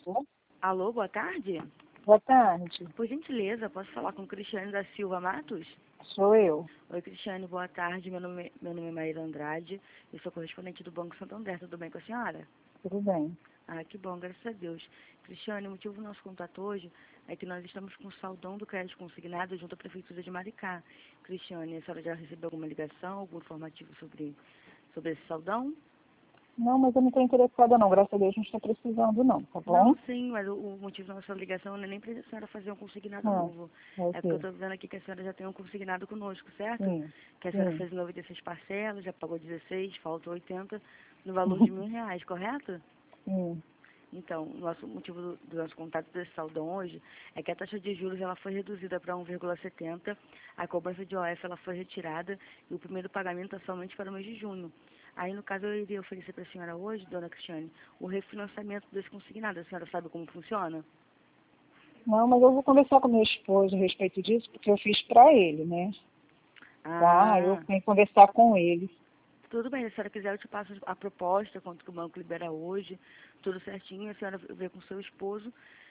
Alô? Alô, boa tarde. Boa tarde, Por gentileza, posso falar com Cristiane da Silva Matos? sou eu. Oi, Cristiane, boa tarde. Meu nome é Maíra Andrade. Eu sou correspondente do Banco Santander. Tudo bem com a senhora? Tudo bem. Ah, que bom, graças a Deus. Cristiane, o motivo do nosso contato hoje é que nós estamos com o saldão do crédito consignado junto à Prefeitura de Maricá. Cristiane, a senhora já recebeu alguma ligação, algum informativo sobre esse saldão? Não, mas eu não estou interessada não, graças a Deus não estou precisando não, tá bom? Não, sim, mas o motivo da nossa ligação não é nem para a senhora fazer um consignado novo. É o É porque eu quê? estou vendo aqui que a senhora já tem um consignado conosco, certo? Sim, Que a senhora sim. fez 96 parcelas, já pagou 16, faltam 80, no valor de R$ 1.000, correto? Sim. Então, o nosso motivo do nosso contato desse saldão hoje é que a taxa de juros ela foi reduzida para 1,70, a cobrança de OF ela foi retirada e o primeiro pagamento é somente para o mês de junho. Aí, no caso, eu iria oferecer para a senhora hoje, dona Cristiane, o refinanciamento desse consignado. A senhora sabe como funciona? Não, mas eu vou conversar com meu esposo a respeito disso, porque eu fiz para ele, né? Tá, eu Ah, tenho que conversar com ele. tudo bem. Se a senhora quiser, eu te passo a proposta, quanto que o banco libera hoje, tudo certinho. A senhora vê com o seu esposo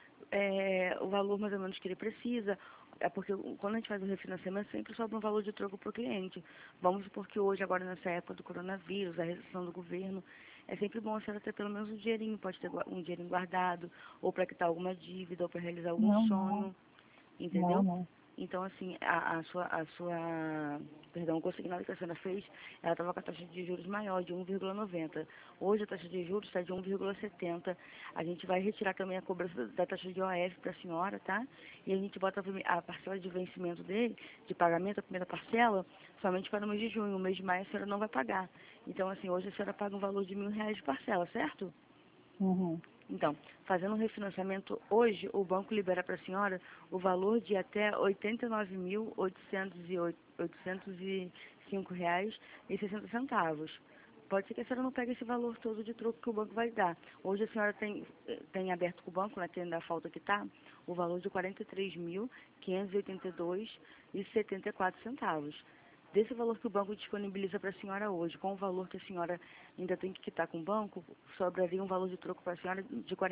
o valor mais ou menos que ele precisa. É porque quando a gente faz o refinanciamento, sempre sobra um valor de troco para o cliente. Vamos supor que hoje, agora nessa época do coronavírus, a restrição do governo, é sempre bom a senhora ter pelo menos um dinheirinho, pode ter um dinheirinho guardado, ou para quitar alguma dívida, ou para realizar algum Não, não, sonho, não, entendeu? não. Então, assim, perdão, o consignado que a senhora fez, ela estava com a taxa de juros maior, de 1,90. Hoje a taxa de juros está de 1,70. A gente vai retirar também a cobrança da taxa de OF para a senhora, tá? E a gente bota a parcela de vencimento dele, de pagamento, a primeira parcela, somente para o mês de junho. O mês de maio a senhora não vai pagar. Então, assim, hoje a senhora paga um valor de R$ 1.000 de parcela, certo? Uhum. Então, fazendo um refinanciamento hoje, o banco libera para a senhora o valor de até R$ 89.805,60. Pode ser que a senhora não pegue esse valor todo de troco que o banco vai dar. Hoje a senhora tem aberto com o banco, na tenda da falta que está, o valor de R$ 43.582,74. Desse valor que o banco disponibiliza para a senhora hoje, com o valor que a senhora ainda tem que quitar com o banco, sobraria um valor de troco para a senhora de R$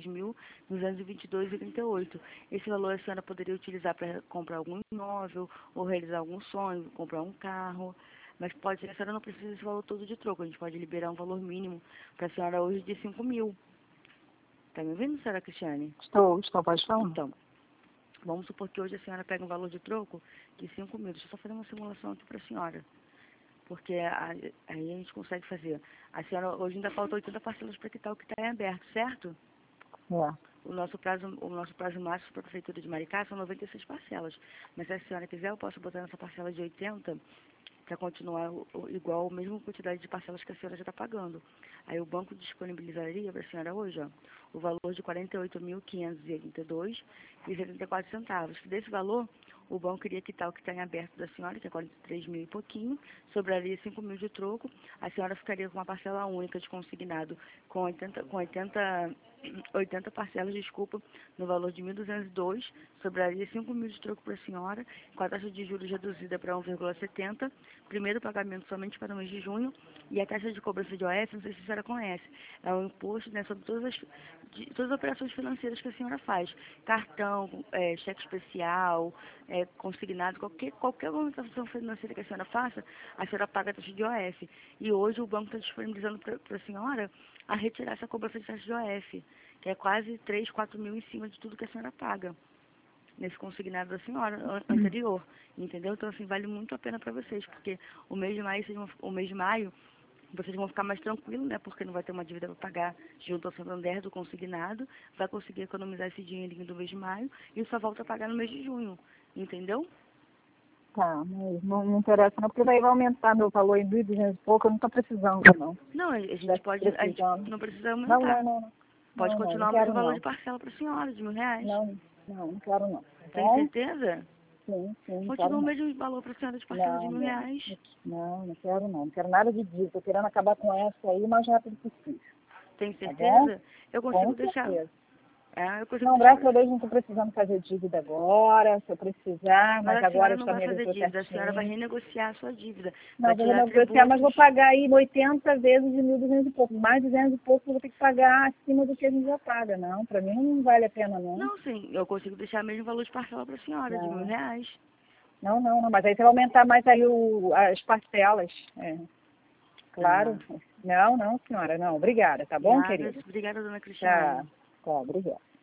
46.222,38. Esse valor a senhora poderia utilizar para comprar algum imóvel, ou realizar algum sonho, comprar um carro. Mas pode ser que a senhora não precise desse valor todo de troco. A gente pode liberar um valor mínimo para a senhora hoje de 5.000. Tá me ouvindo, senhora Cristiane? Estou, pode falar. Então, vamos supor que hoje a senhora pega um valor de troco de 5.000. Deixa eu só fazer uma simulação aqui para a senhora. Porque aí a gente consegue fazer. A senhora, hoje ainda falta 80 parcelas para quitar o que está em aberto, certo? É. O nosso prazo máximo para a Prefeitura de Maricá são 96 parcelas. Mas se a senhora quiser, eu posso botar nessa parcela de 80 para continuar igual a mesma quantidade de parcelas que a senhora já está pagando. Aí o banco disponibilizaria para a senhora hoje, ó, o valor de R$ 48.582,74. Desse valor, o banco iria quitar o que está em aberto da senhora, que é 43 mil e pouquinho, sobraria 5.000 de troco, a senhora ficaria com uma parcela única de consignado com 80 parcelas, desculpa, no valor de 1.202, sobraria 5.000 de troco para a senhora, com a taxa de juros reduzida para 1,70, primeiro pagamento somente para o mês de junho, e a taxa de cobrança de OF, não sei se a senhora conhece, é um imposto, né, sobre todas as operações financeiras que a senhora faz, cartão, cheque especial, consignado, qualquer movimentação financeira que a senhora faça, a senhora paga a taxa de OF. E hoje o banco está disponibilizando para a senhora a retirar essa cobrança de taxa de OF, que é quase 3, 4 mil em cima de tudo que a senhora paga nesse consignado da senhora anterior, entendeu? Então, assim, vale muito a pena para vocês, porque o mês de maio, vocês vão ficar mais tranquilos, né? Porque não vai ter uma dívida para pagar junto ao Santander do consignado, vai conseguir economizar esse dinheirinho do mês de maio e só volta a pagar no mês de junho, entendeu? Tá, mas não interessa não, porque vai aumentar meu valor em 1.200 e pouco, eu não estou precisando não. Não, a gente Tá não precisando. precisa Não, aumentar. não, não, Pode não, não continuar o mesmo quero valor de não. parcela para a senhora, de R$ 1.000. Não, não quero não, tá Tem bom? certeza? Sim, não quero Continua o não. mesmo valor para a senhora de parcela de Não, R$ 1.000. não, não quero não. Não quero nada de dívida. Estou querendo acabar com essa aí o mais rápido possível. Tem Tá bom? certeza? Eu Com consigo deixar. certeza. Eu consigo Não, graças a Deus não estou precisando fazer dívida agora, se eu precisar, mas agora a senhora não vai fazer dívida, a senhora vai renegociar a sua dívida. Não, Vai vou tirar renegociar, mas vou tributos. pagar aí 80 vezes de 1.200 e pouco. Mais de 200 e pouco eu vou ter que pagar acima do que a gente já paga. Não, para mim não vale a pena, não. Não, sim, eu consigo deixar o mesmo valor de parcela para a senhora, de R$ 1.000. Não, mas aí você vai aumentar mais aí as parcelas. Claro. Não, senhora, não. Obrigada, tá bom, Nada, querida? obrigada, dona Cristiane. Tá, obrigada.